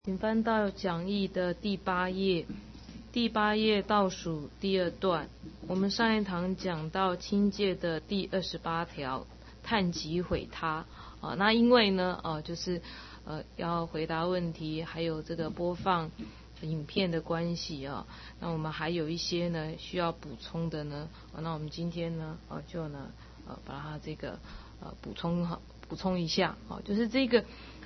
请翻到讲义的第8页，第8页倒数第2段。我们上一堂讲到清戒的第28条，探己毁他。那因为呢，就是要回答问题，还有这个播放影片的关系啊，那我们还有一些呢需要补充的呢。那我们今天呢，就呢把它这个补充一下啊，就是这个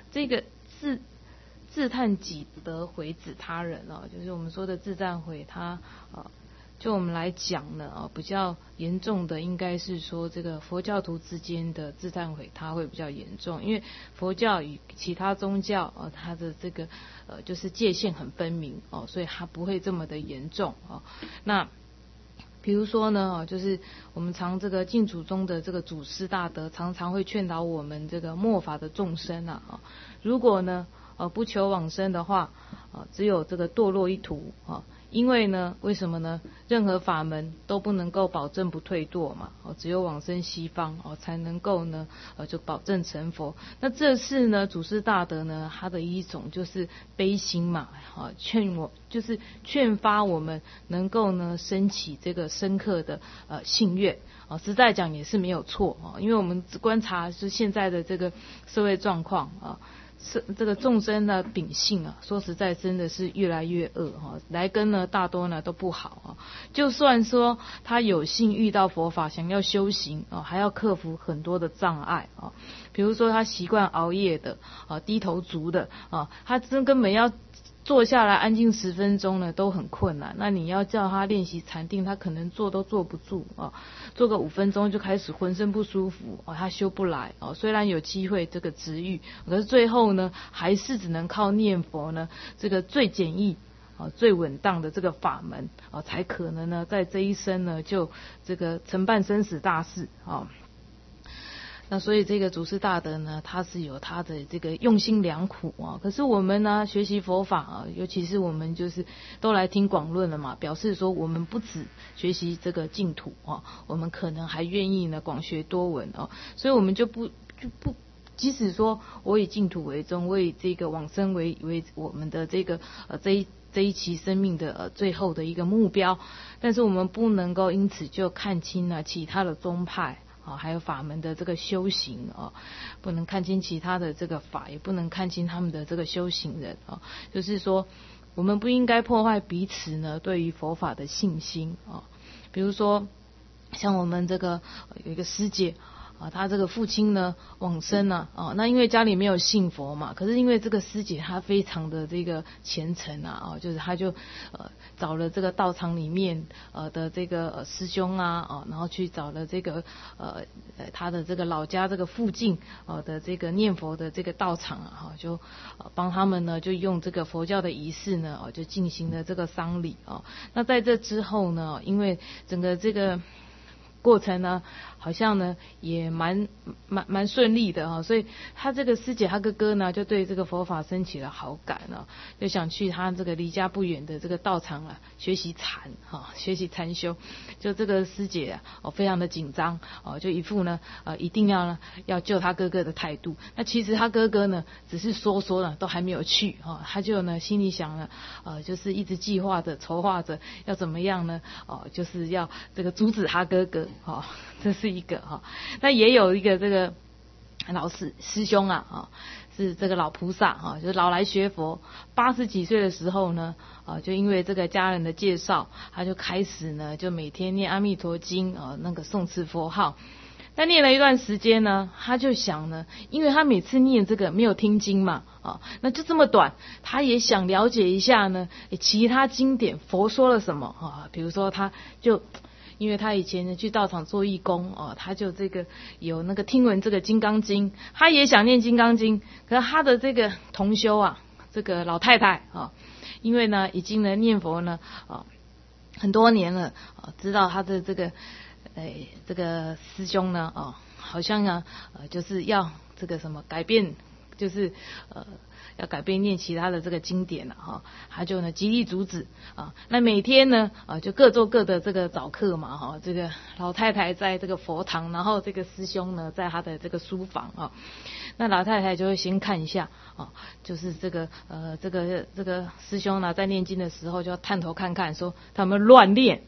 自探己得毁子他人就是我们说的自赞毁他就我们来讲呢比较严重的应该是说这个佛教徒之间的自赞毁他会比较严重，因为佛教与其他宗教它的这个就是界限很分明所以它不会这么的严重那比如说呢就是我们常这个净土中的这个祖师大德常常会劝导我们这个末法的众生如果呢不求往生的话只有这个堕落一途因为呢为什么呢？任何法门都不能够保证不退堕嘛只有往生西方才能够呢就保证成佛。那这是呢祖师大德呢他的一种就是悲心嘛就是劝发我们能够呢升起这个深刻的信愿实在讲也是没有错因为我们观察是现在的这个社会状况是这个众生的秉性说实在真的是越来越恶来根呢大多呢都不好就算说他有幸遇到佛法想要修行还要克服很多的障碍比如说他习惯熬夜的低头族的他根本要坐下来安静10分钟呢都很困难，那你要叫他练习禅定他可能坐都坐不住坐个5分钟就开始浑身不舒服他修不来虽然有机会这个值遇，可是最后呢还是只能靠念佛呢这个最简易最稳当的这个法门才可能呢在这一生呢就这个承办生死大事那所以这个祖师大德呢他是有他的这个用心良苦可是我们呢学习佛法尤其是我们就是都来听广论了嘛，表示说我们不只学习这个净土我们可能还愿意呢广学多闻所以我们就不即使说我以净土为宗，我以这个往生为我们的这个这一期生命的最后的一个目标，但是我们不能够因此就看清了其他的宗派还有法门的这个修行不能看清其他的这个法，也不能看清他们的这个修行人就是说我们不应该破坏彼此呢对于佛法的信心比如说像我们这个有一个师姐他这个父亲呢往生那因为家里没有信佛嘛，可是因为这个师姐她非常的这个虔诚就是她就找了这个道场里面的这个师兄然后去找了这个他的这个老家这个附近的这个念佛的这个道场就帮他们呢就用这个佛教的仪式呢就进行了这个丧礼那在这之后呢，因为整个这个过程呢好像呢也蛮顺利的所以他这个师姐他哥哥呢就对这个佛法升起了好感就想去他这个离家不远的这个道场学习禅学习禅修。就这个师姐非常的紧张就一副呢一定要救他哥哥的态度。那其实他哥哥呢只是说了都还没有去他就呢心里想了就是一直计划着筹划着要怎么样呢就是要这个阻止他哥哥这是一个那也有一个这个老师兄是这个老菩萨就是老来学佛，80几岁的时候呢就因为这个家人的介绍，他就开始呢就每天念阿弥陀经那个诵持佛号。但念了一段时间呢，他就想呢，因为他每次念这个没有听经嘛那就这么短，他也想了解一下呢其他经典佛说了什么比如说他就因为他以前呢去道场做义工他就这个有那个听闻这个金刚经，他也想念金刚经，可是他的这个同修这个老太太因为呢已经呢念佛呢很多年了知道他的这个这个师兄呢好像就是要这个什么改变，就是要改变念其他的这个经典他就呢极力阻止那每天呢就各做各的这个早课嘛这个老太太在这个佛堂，然后这个师兄呢在他的这个书房那老太太就会先看一下就是这个师兄呢在念经的时候就要探头看看，说他们乱念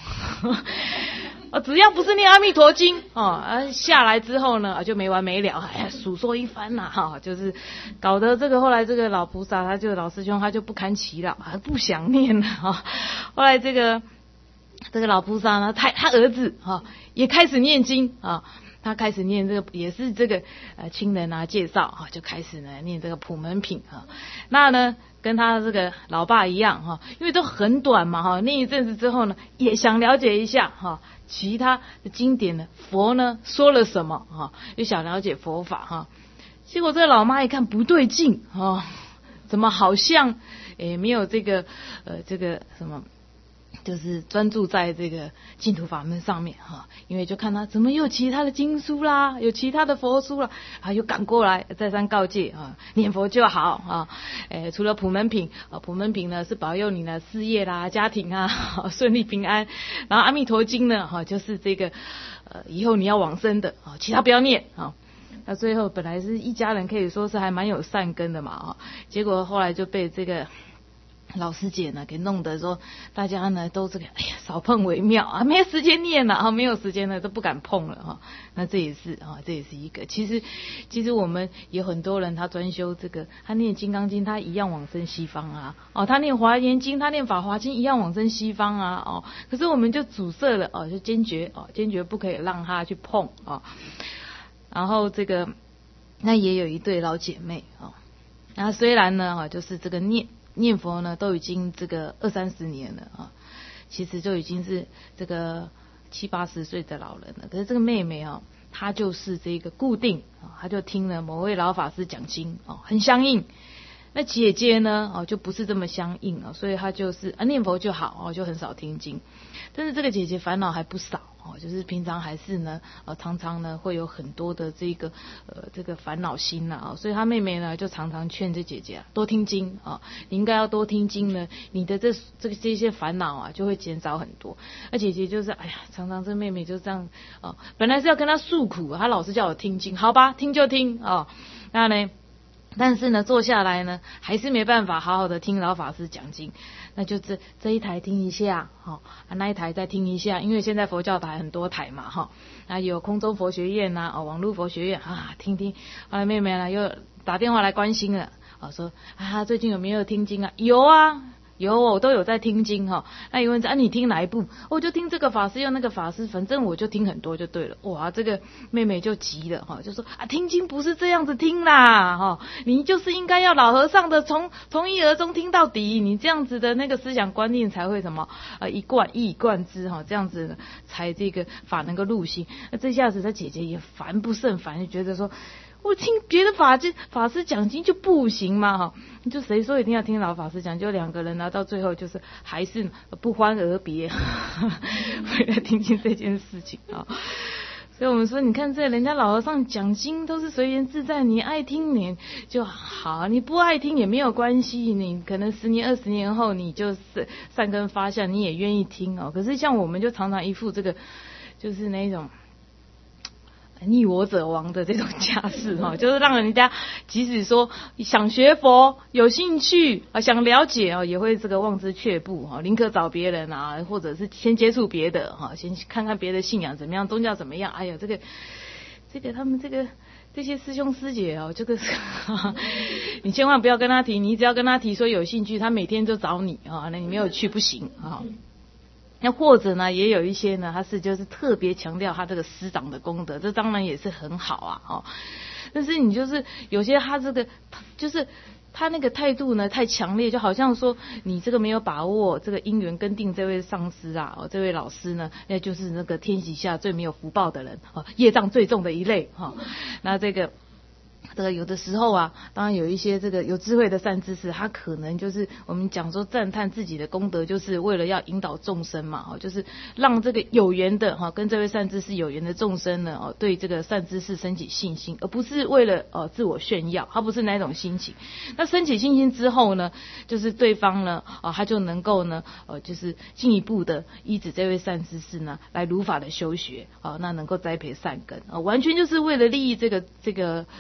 只要不是念阿弥陀经下来之后呢就没完没了，数说一番就是搞得这个后来这个老菩萨老师兄他就不堪其扰不想念了后来这个老菩萨呢他儿子也开始念经他开始念这个也是这个亲人介绍就开始呢念这个普门品那呢跟他这个老爸一样因为都很短嘛念一阵子之后呢也想了解一下其他的经典呢佛呢说了什么又想了解佛法结果这个老妈一看不对劲怎么好像没有这个什么就是专注在这个净土法门上面因为就看他怎么有其他的经书啦，有其他的佛书啦又赶过来再三告诫念佛就好除了普门品普门品呢是保佑你的事业啦家庭顺利平安，然后阿弥陀经呢就是这个以后你要往生的其他不要念那最后本来是一家人可以说是还蛮有善根的嘛结果后来就被这个老师姐呢给弄得说大家呢都这个少碰为妙没有时间念了没有时间了都不敢碰了那这也是一个其实我们有很多人他专修这个他念金刚经他一样往生西方他念华严经他念法华经一样往生西方可是我们就阻塞了就坚决不可以让他去碰然后这个那也有一对老姐妹那虽然呢就是这个念佛呢都已经这个20-30年了其实就已经是这个70-80岁的老人了，可是这个妹妹她就是这个固定她就听了某位老法师讲经很相应。那姐姐呢就不是这么相应所以她就是念佛就好就很少听经。但是这个姐姐烦恼还不少就是平常还是呢常常呢会有很多的这个烦恼心所以她妹妹呢就常常劝这姐姐多听经你应该要多听经呢，你的这些烦恼就会减少很多。那姐姐就是常常这妹妹就这样本来是要跟她诉苦，她老是叫我听经，好吧听就听那呢但是呢坐下来呢还是没办法好好的听老法师讲经，那就这一台听一下那一台再听一下，因为现在佛教台很多台嘛那有空中佛学院网络佛学院听听。后来妹妹呢又打电话来关心了说最近有没有听经有我都有在听经那有人说你听哪一部？我就听这个法师又那个法师，反正我就听很多就对了。哇，这个妹妹就急了就说听经不是这样子听啦你就是应该要老和尚的从一而终听到底，你这样子的那个思想观念才会什么一以贯之这样子才这个法能够入心。那这下子她姐姐也烦不胜烦，就觉得说我听别的法师讲经就不行嘛就谁说一定要听老法师讲？就两个人到最后就是还是不欢而别为了听经这件事情所以我们说你看这人家老和尚讲经都是随缘自在，你爱听你就好，你不爱听也没有关系，你可能10年20年后你就是善根发下，你也愿意听可是像我们就常常一副这个就是那种逆我者亡的这种架势就是让人家即使说想学佛有兴趣想了解也会这个望之却步宁可找别人或者是先接触别的先看看别的信仰怎么样，宗教怎么样。这个他们这些师兄师姐这个你千万不要跟他提，你只要跟他提说有兴趣，他每天就找你那你没有去不行那或者呢也有一些呢他是就是特别强调他这个师长的功德，这当然也是很好但是你就是有些他这个就是他那个态度呢太强烈，就好像说你这个没有把握这个因缘跟定这位上师这位老师呢那就是那个天底下最没有福报的人业障最重的一类那这个有的时候当然有一些这个有智慧的善知识，他可能就是我们讲说赞叹自己的功德，就是为了要引导众生嘛就是让这个有缘的跟这位善知识有缘的众生呢对这个善知识升起信心，而不是为了自我炫耀，他不是那种心情。那升起信心之后呢，就是对方呢他就能够呢就是进一步的依止这位善知识呢来如法的修学那能够栽培善根完全就是为了利益这个众生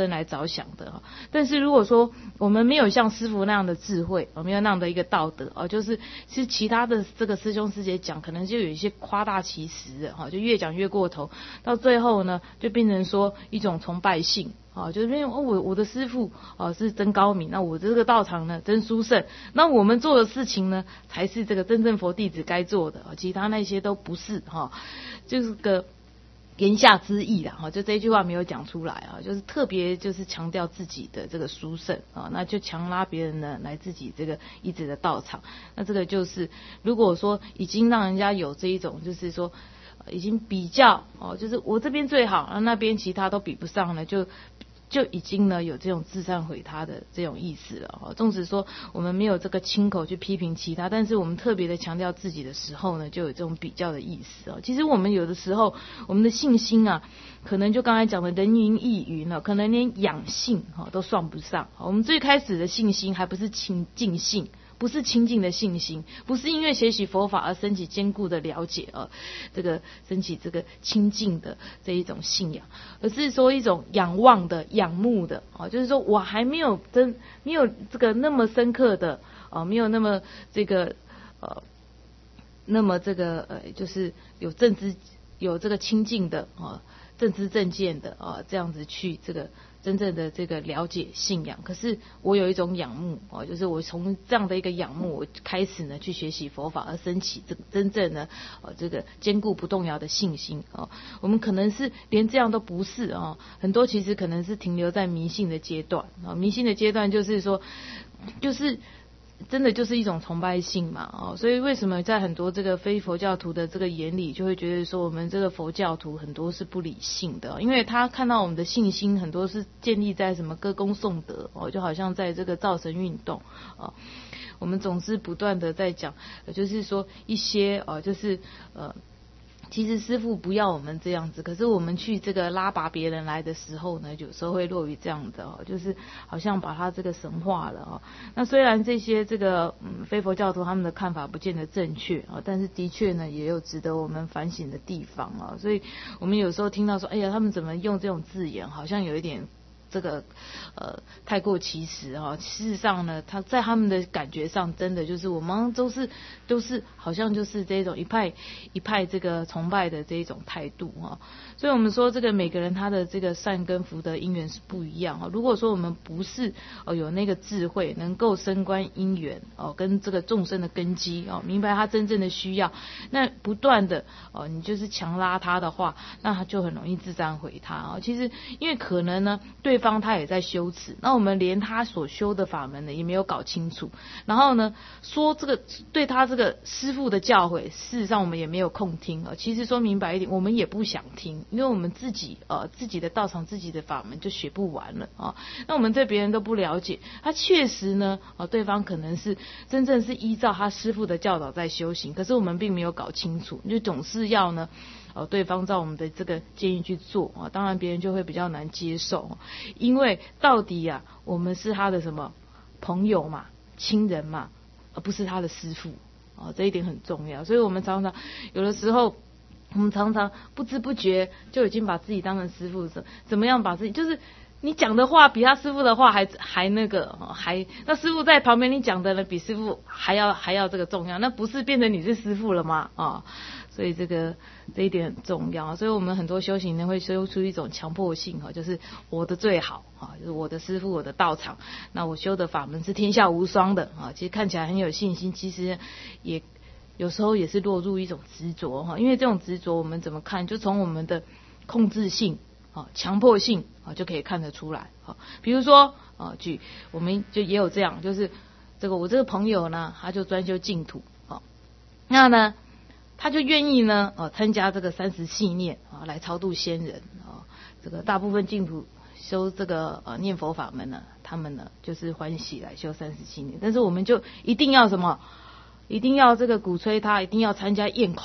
生来着想的。但是如果说我们没有像师父那样的智慧，没有那样的一个道德，就是其他的这个师兄师姐讲，可能就有一些夸大其词的，就越讲越过头，到最后呢，就变成说一种崇拜性。就是因为我的师父是真高明，那我这个道场呢真殊胜，那我们做的事情呢才是这个真正佛弟子该做的，其他那些都不是就是个言下之意啦，就这一句话没有讲出来就是特别就是强调自己的这个殊胜那就强拉别人呢来自己这个一直的道场，那这个就是如果说已经让人家有这一种就是说已经比较就是我这边最好，那边其他都比不上了，就已经呢有这种自忏毁他的这种意思了纵使说我们没有这个亲口去批评其他，但是我们特别的强调自己的时候呢，就有这种比较的意思其实我们有的时候我们的信心可能就刚才讲的人云亦云可能连养性都算不上。我们最开始的信心还不是亲近性，不是亲近的信心，不是因为学习佛法而升起坚固的了解这个升起这个亲近的这一种信仰，而是说一种仰望的仰慕的就是说我还没有这个那么深刻的没有那么这个那么这个就是有正知有这个亲近的正知正见的这样子去这个真正的这个了解信仰，可是我有一种仰慕就是我从这样的一个仰慕我开始呢去学习佛法，而升起这个真正的这个坚固不动摇的信心我们可能是连这样都不是很多其实可能是停留在迷信的阶段迷信的阶段就是说就是真的就是一种崇拜性嘛所以为什么在很多这个非佛教徒的这个眼里，就会觉得说我们这个佛教徒很多是不理性的因为他看到我们的信心很多是建立在什么歌功颂德就好像在这个造神运动我们总是不断的在讲就是说一些就是其实师父不要我们这样子，可是我们去这个拉拔别人来的时候呢，有时候会落于这样的就是好像把他这个神化了那虽然这些这个非佛教徒他们的看法不见得正确但是的确呢也有值得我们反省的地方所以我们有时候听到说哎呀他们怎么用这种字眼，好像有一点这个太过其时事实上呢他在他们的感觉上真的就是我们都是好像就是这种一派这个崇拜的这一种态度所以我们说这个每个人他的这个善根福德因缘是不一样如果说我们不是有那个智慧能够升观因缘跟这个众生的根基明白他真正的需要，那不断的你就是强拉他的话，那他就很容易自忏毁他其实因为可能呢对方他也在修持，那我们连他所修的法门呢也没有搞清楚，然后呢说这个对他这个师父的教诲，事实上我们也没有空听其实说明白一点，我们也不想听，因为我们自己的道场自己的法门就学不完了那我们对别人都不了解，他确实呢对方可能是真正是依照他师父的教导在修行，可是我们并没有搞清楚，就总是要呢对方照我们的这个建议去做当然别人就会比较难接受因为到底我们是他的什么朋友嘛亲人嘛，而不是他的师父这一点很重要。所以我们常常有的时候我们常常不知不觉就已经把自己当成师父，怎么样把自己就是你讲的话比他师父的话还那个那师父在旁边你讲的呢比师父还要这个重要，那不是变成你是师父了吗所以这一点很重要所以我们很多修行人会修出一种强迫性就是我的最好就是我的师父我的道场，那我修的法门是天下无双的其实看起来很有信心，其实也有时候也是落入一种执着因为这种执着我们怎么看，就从我们的控制性强迫性就可以看得出来比如说我们就也有这样，就是我这个朋友呢他就专修净土那呢他就愿意呢参加这个30系念来超度先人这个大部分净土修这个念佛法门呢，他们呢就是欢喜来修30系念，但是我们就一定要什么，一定要这个鼓吹他一定要参加焰口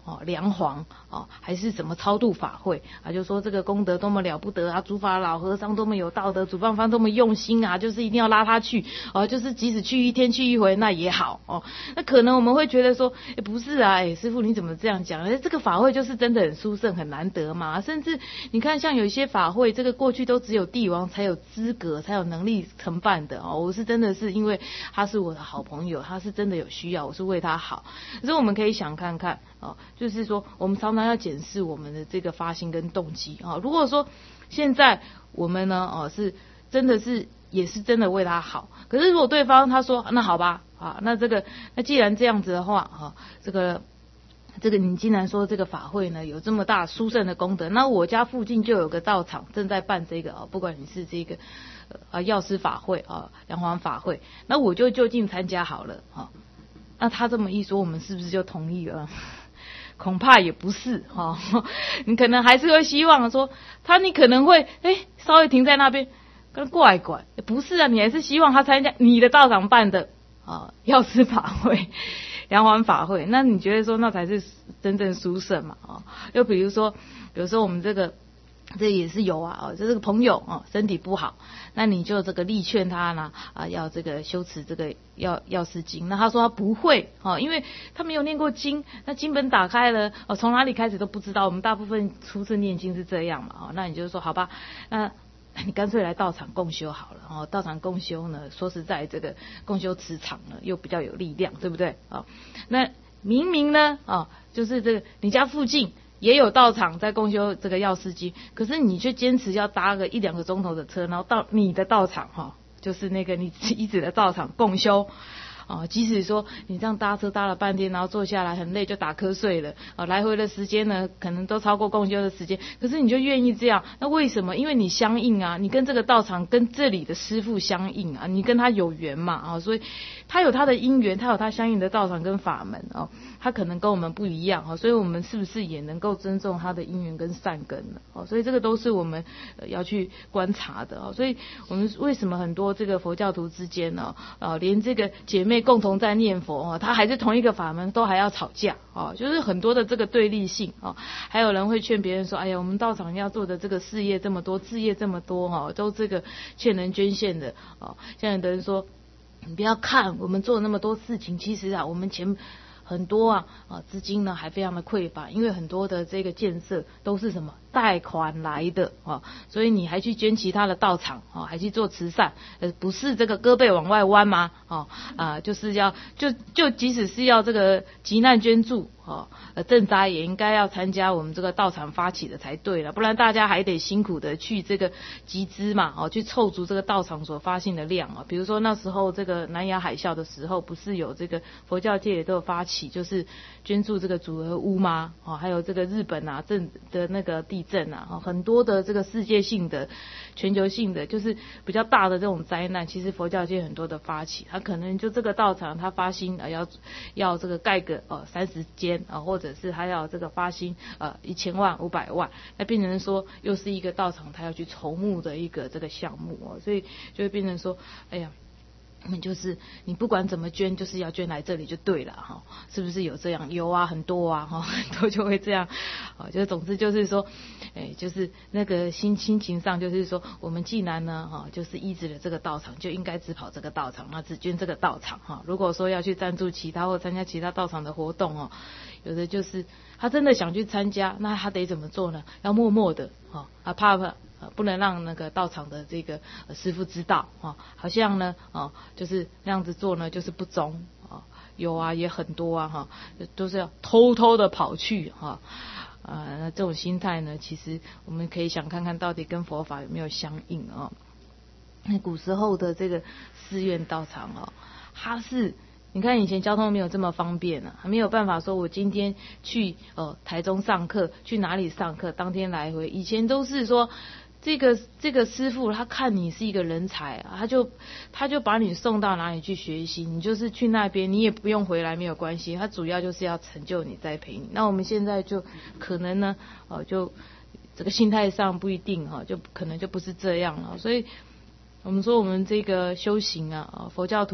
梁皇还是什么超度法会啊，就说这个功德多么了不得啊，主法老和尚多么有道德，主办方多么用心啊，就是一定要拉他去就是即使去一天去一回那也好那可能我们会觉得说不是啊，师父你怎么这样讲？这个法会就是真的很殊胜很难得嘛，甚至你看像有一些法会，这个过去都只有帝王才有资格才有能力承办的我是真的是因为他是我的好朋友，他是真的有需要，我是为他好。可是我们可以想看看就是说我们常常要检视我们的这个发心跟动机如果说现在我们呢是真的是也是真的为他好，可是如果对方他说那好吧那既然这样子的话这个你既然说这个法会呢有这么大殊胜的功德，那我家附近就有个道场正在办这个不管你是这个药师法会梁皇法会，那我就就近参加好了那他这么一说，我们是不是就同意了？恐怕也不是你可能还是会希望说你可能会稍微停在那边跟怪怪，不是啊，你还是希望他参加你的道场办的药师法会梁皇法会，那你觉得说那才是真正殊胜嘛又比如说我们这也是有就这个朋友身体不好，那你就这个力劝他呢要这个修持这个药师经，那他说他不会因为他没有念过经，那经本打开了从哪里开始都不知道，我们大部分初次念经是这样嘛那你就说好吧，那你干脆来道场共修好了道场共修呢，说实在这个共修磁场呢又比较有力量，对不对那明明呢就是这个你家附近也有道场在共修这个药师经，可是你却坚持要搭个1-2个钟头的车，然后到你的道场就是那个你遗址的道场共修即使说你这样搭车搭了半天，然后坐下来很累就打瞌睡了来回的时间呢可能都超过共修的时间，可是你就愿意这样，那为什么？因为你相应你跟这个道场跟这里的师父相应你跟他有缘嘛所以他有他的因缘，他有他相应的道场跟法门他可能跟我们不一样所以我们是不是也能够尊重他的因缘跟善根呢所以这个都是我们要去观察的所以我们为什么很多这个佛教徒之间呢连这个姐妹共同在念佛他还是同一个法门都还要吵架就是很多的这个对立性还有人会劝别人说哎呀我们道场要做的这个事业这么多，事业这么多都这个欠人捐献的像有的人说你不要看我们做那么多事情，其实我们前很多资金呢还非常的匮乏，因为很多的这个建设都是什么贷款来的所以你还去捐其他的道场还去做慈善不是这个胳膊往外弯吗就是要就即使是要这个急难捐助赈灾也应该要参加我们这个道场发起的才对了，不然大家还得辛苦的去这个集资嘛去凑足这个道场所发行的量比如说那时候这个南亚海啸的时候，不是有这个佛教界也都有发起就是捐助这个组合屋吗还有这个日本的那个地震很多的这个世界性的全球性的就是比较大的这种灾难，其实佛教界很多的发起，他可能就这个道场他发心要这个盖个30间或者是他要这个发心1000万500万，那变成说又是一个道场他要去筹募的一个这个项目所以就会变成说哎呀就是你不管怎么捐就是要捐来这里就对了是不是有这样？有很多很多就会这样就总之就是说就是那个心情上就是说我们既然呢就是依止了这个道场，就应该只跑这个道场，那只捐这个道场如果说要去赞助其他或参加其他道场的活动有的就是他真的想去参加，那他得怎么做呢？要默默的怕不能让那个道场的这个师父知道好像呢就是那样子做呢就是不忠有也很多都是要偷偷的跑去那这种心态呢，其实我们可以想看看到底跟佛法有没有相应那古时候的这个寺院道场它是你看以前交通没有这么方便还没有办法说我今天去台中上课，去哪里上课当天来回，以前都是说这个师父他看你是一个人才他就把你送到哪里去学习，你就是去那边，你也不用回来没有关系，他主要就是要成就你栽培你。那我们现在就可能呢就这个心态上不一定就可能就不是这样了。所以我们说我们这个修行佛教徒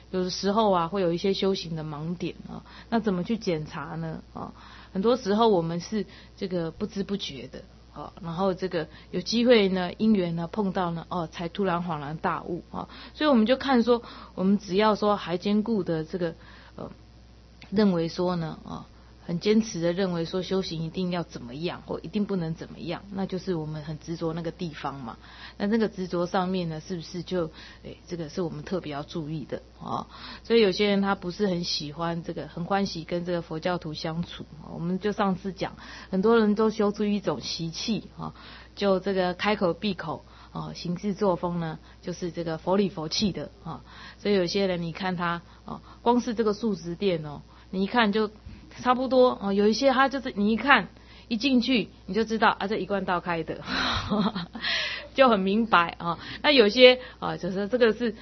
有的时候啊会有一些修行的盲点啊，那怎么去检查呢？啊，很多时候我们是这个不知不觉的。然后这个有机会呢，因缘呢碰到呢，才突然恍然大悟啊。所以我们就看说，我们只要说还坚固的这个认为说呢，很坚持的认为说修行一定要怎么样，或一定不能怎么样，那就是我们很执着那个地方嘛。那那个执着上面呢，是不是就这个是我们特别要注意的啊？所以有些人他不是很喜欢这个，很欢喜跟这个佛教徒相处。我们就上次讲，很多人都修出一种习气啊，就这个开口闭口行事作风呢，就是这个佛里佛气的啊。所以有些人你看他光是这个素食店你一看就差不多有一些他就是你一看一进去你就知道这一贯道开的就很明白那有些就是这个是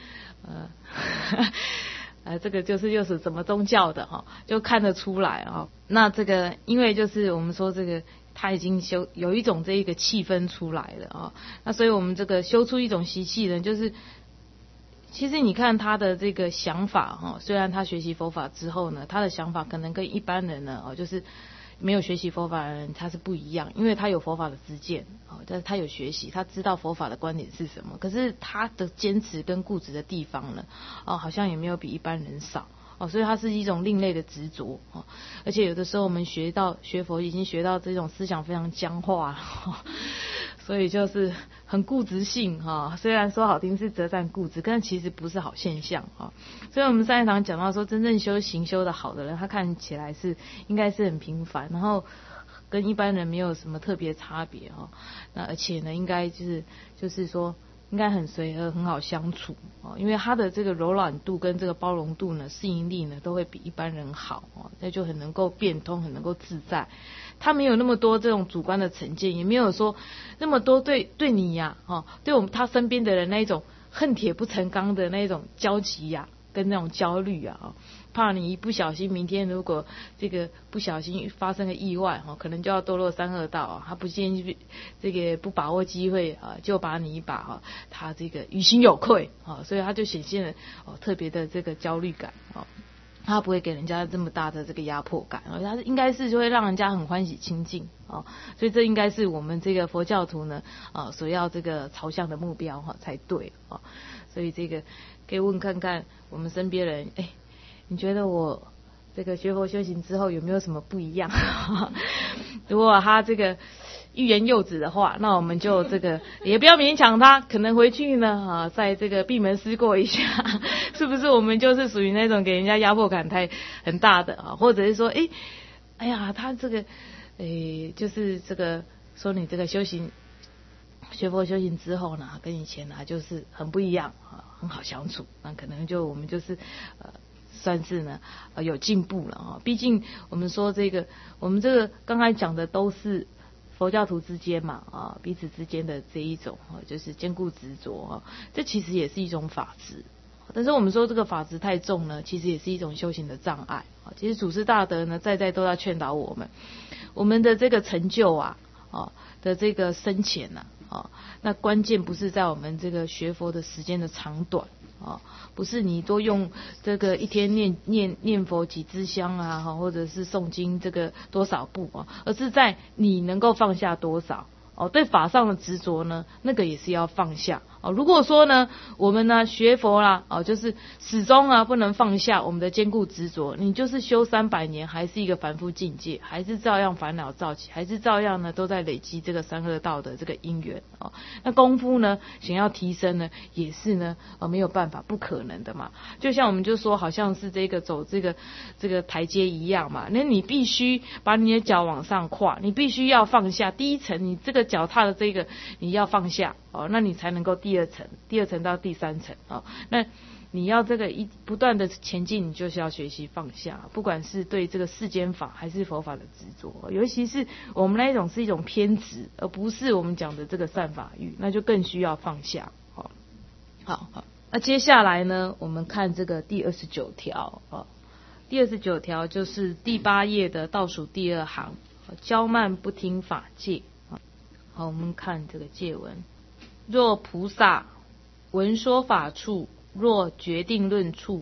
这个就是又是什么宗教的就看得出来那这个因为就是我们说这个他已经有一种这一个气氛出来了那所以我们这个修出一种习气呢，就是其实你看他的这个想法虽然他学习佛法之后呢，他的想法可能跟一般人呢就是没有学习佛法的人他是不一样，因为他有佛法的知见但是他有学习，他知道佛法的观点是什么，可是他的坚持跟固执的地方呢好像也没有比一般人少所以它是一种另类的执着而且有的时候我们学佛已经学到这种思想非常僵化了所以就是很固执性虽然说好听是择善固执，但其实不是好现象所以我们上一堂讲到说，真正修行修得好的人，他看起来是应该是很平凡，然后跟一般人没有什么特别差别那而且呢，应该就是说应该很随和，很好相处因为他的这个柔软度跟这个包容度呢，适应力呢都会比一般人好那就很能够变通，很能够自在。他没有那么多这种主观的成见，也没有说那么多对你呀对我们他身边的人那一种恨铁不成钢的那种焦急呀跟那种焦虑怕你一不小心明天如果这个不小心发生个意外可能就要堕落三恶道他不建议这个不把握机会就把你一把他这个于心有愧所以他就显现了特别的这个焦虑感他不会给人家这么大的这个压迫感他应该是就会让人家很欢喜亲近所以这应该是我们这个佛教徒呢所要这个朝向的目标才对所以这个可以问看看我们身边人你觉得我这个学佛修行之后有没有什么不一样如果他这个欲言又止的话，那我们就这个也不要勉强他，可能回去呢在这个闭门思过一下是不是我们就是属于那种给人家压迫感很大的或者是说哎呀他这个就是这个说你这个学佛修行之后呢，跟以前呢就是很不一样很好相处，那可能我们就是算是呢有进步了毕竟我们说我们这个刚才讲的都是佛教徒之间嘛彼此之间的这一种就是坚固执着这其实也是一种法执，但是我们说这个法执太重呢，其实也是一种修行的障碍其实祖师大德呢在都要劝导我们的这个成就的这个深浅那关键不是在我们这个学佛的时间的长短不是你多用这个一天念佛几支香或者是诵经这个多少部而是在你能够放下多少对法上的执着呢，那个也是要放下如果说呢我们呢学佛啦就是始终不能放下我们的坚固执着，你就是修300年还是一个凡夫境界，还是照样烦恼躁起，还是照样呢都在累积这个三恶道的这个因缘那功夫呢想要提升呢，也是呢没有办法，不可能的嘛。就像我们就说好像是这个走这个台阶一样嘛，那你必须把你的脚往上跨，你必须要放下第一层，你这个脚踏的这个你要放下那你才能够第二层到第3层那你要这个不断的前进，你就是要学习放下，不管是对这个世间法还是佛法的执着，尤其是我们那一种是一种偏执，而不是我们讲的这个善法欲，那就更需要放下好，那接下来呢我们看这个第29条第29条就是第8页的倒数第2行骄慢不听法戒好，我们看这个戒文，若菩萨闻说法处，若决定论处，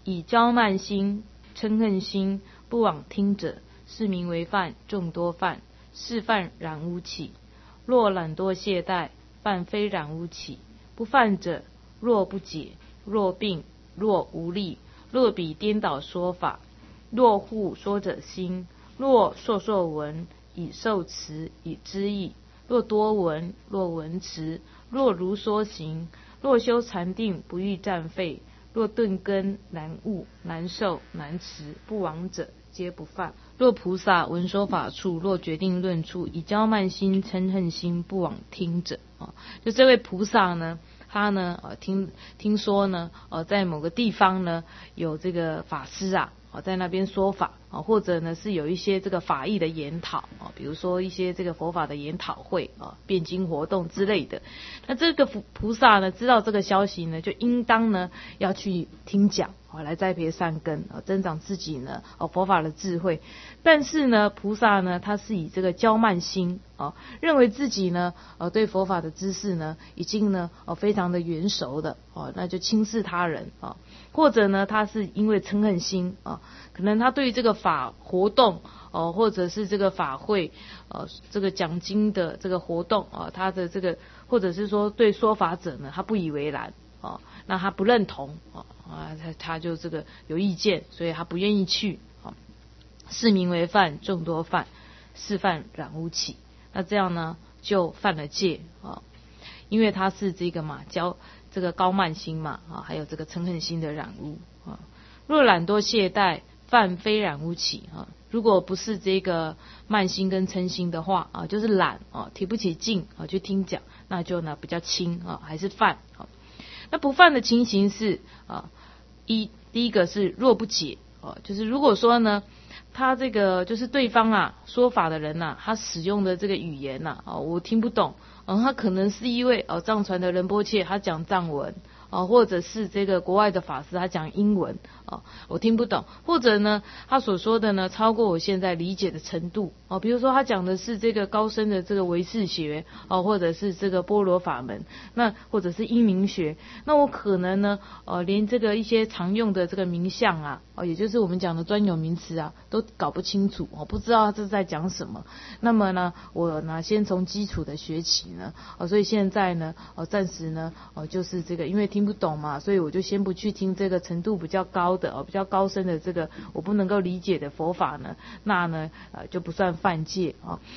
以骄慢心、嗔恨心不往听者，是名为犯，众多犯。是犯染污起。若懒惰懈怠，犯非染污起。不犯者，若不解，若病，若无力，若彼颠倒说法，若护说者心，若烁闻，以受持，以知义，若多闻，若闻持，若如说行，若修禅定，不欲暂废，若顿根难悟，难受，难持，不往者，皆不犯。若菩萨闻说法处，若决定论处，以骄慢心、嗔恨心不往听者，就这位菩萨呢，他呢听说呢，在某个地方呢有这个法师啊，在那边说法，或者呢是有一些这个法义的研讨，比如说一些这个佛法的研讨会辩经活动之类的。那这个菩萨呢知道这个消息呢，就应当呢要去听讲，来栽培善根，增长自己呢佛法的智慧。但是呢，菩萨呢他是以这个骄慢心认为自己呢对佛法的知识呢已经呢非常的圆熟的那就轻视他人或者呢他是因为嗔恨心可能他对于这个法活动或者是这个法会这个讲经的这个活动他的这个或者是说对说法者呢他不以为然那他不认同他就这个有意见，所以他不愿意去是名为犯，众多犯。是犯染污起。那这样呢就犯了戒因为他是这个嘛这个高慢心嘛还有这个嗔恨心的染污若懒惰懈怠，犯非染污起如果不是这个慢心跟嗔心的话就是懒提不起劲去听讲，那就呢比较轻还是犯那不犯的情形是第一个是若不解就是如果说呢他这个就是对方说法的人他使用的这个语言我听不懂他可能是一位藏传的仁波切，他讲藏文或者是这个国外的法师他讲英文我听不懂，或者呢他所说的呢超过我现在理解的程度比如说他讲的是这个高深的这个唯识学或者是这个般若法门，那或者是因明学，那我可能呢连这个一些常用的这个名相也就是我们讲的专有名词都搞不清楚不知道这是在讲什么。那么呢我呢先从基础的学起呢所以现在呢暂时呢就是这个因为听不懂嘛，所以我就先不去听这个程度比较高的比较高深的这个我不能够理解的佛法呢，那呢就不算犯戒